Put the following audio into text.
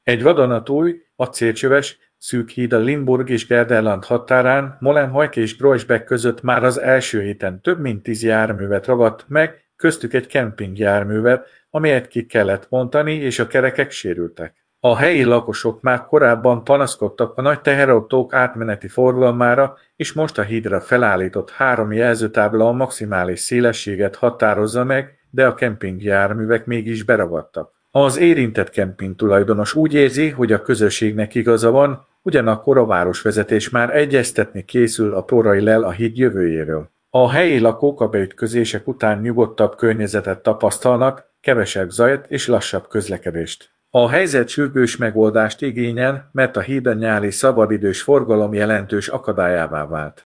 Egy vadonatúj, acélcsöves, szűk híd a Limburg és Gelderland határán Molenbeek és Groesbeck között már az első héten több mint 10 járművet ragadt meg, köztük egy kempingjárművet, amelyet ki kellett bontani, és a kerekek sérültek. A helyi lakosok már korábban panaszkodtak a nagy teherautók átmeneti forgalmára, és most a hídra felállított 3 jelzőtábla a maximális szélességet határozza meg, de a kempingjárművek mégis beragadtak. Az érintett kemping tulajdonos úgy érzi, hogy a közösségnek igaza van, ugyanakkor a városvezetés már egyeztetni készül a Torail-lel a híd jövőjéről. A helyi lakók a beütközések után nyugodtabb környezetet tapasztalnak, kevesebb zajt és lassabb közlekedést. A helyzet sürgős megoldást igényel, mert a híd a nyári szabadidős forgalom jelentős akadályává vált.